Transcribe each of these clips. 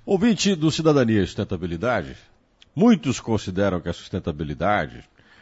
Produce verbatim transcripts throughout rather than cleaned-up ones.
Ouvinte do Cidadania e Sustentabilidade, muitos consideram que a sustentabilidade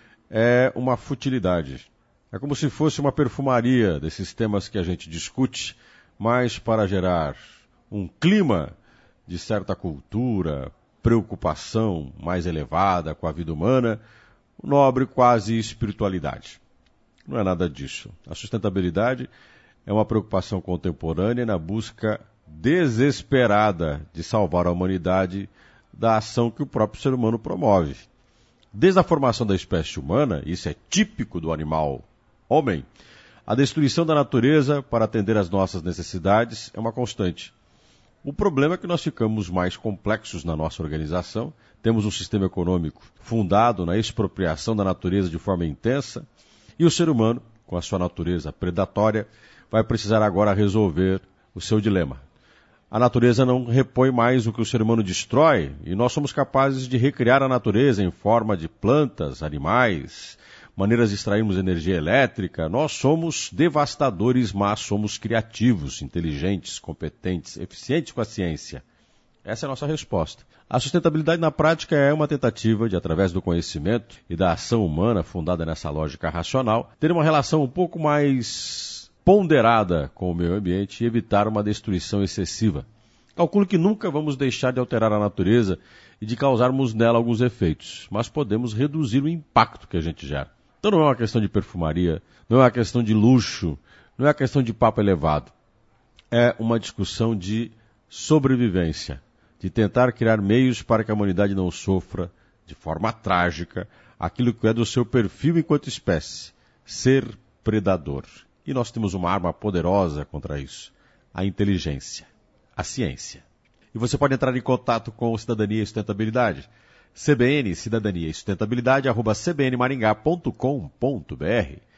é uma futilidade. É como se fosse uma perfumaria desses temas que a gente discute, mas para gerar um clima de certa cultura, preocupação mais elevada com a vida humana, nobre quase espiritualidade. Não é nada disso. A sustentabilidade é uma preocupação contemporânea na busca desesperada de salvar a humanidade da ação que o próprio ser humano promove. Desde a formação da espécie humana, isso é típico do animal homem, a destruição da natureza para atender às nossas necessidades é uma constante. O problema é que nós ficamos mais complexos na nossa organização, temos um sistema econômico fundado na expropriação da natureza de forma intensa, e o ser humano, com a sua natureza predatória, vai precisar agora resolver o seu dilema. A natureza não repõe mais o que o ser humano destrói, e nós somos capazes de recriar a natureza em forma de plantas, animais, maneiras de extrairmos energia elétrica. Nós somos devastadores, mas somos criativos, inteligentes, competentes, eficientes com a ciência. Essa é a nossa resposta. A sustentabilidade na prática é uma tentativa de, através do conhecimento e da ação humana fundada nessa lógica racional, ter uma relação um pouco mais ponderada com o meio ambiente e evitar uma destruição excessiva. Calculo que nunca vamos deixar de alterar a natureza e de causarmos nela alguns efeitos, mas podemos reduzir o impacto que a gente gera. Então não é uma questão de perfumaria, não é uma questão de luxo, não é uma questão de papo elevado. É uma discussão de sobrevivência, de tentar criar meios para que a humanidade não sofra, de forma trágica, aquilo que é do seu perfil enquanto espécie, ser predador. E nós temos uma arma poderosa contra isso, a inteligência, a ciência. E você pode entrar em contato com o Cidadania e Sustentabilidade. C B N, Cidadania e Sustentabilidade, arroba c b n maringá ponto com ponto b r.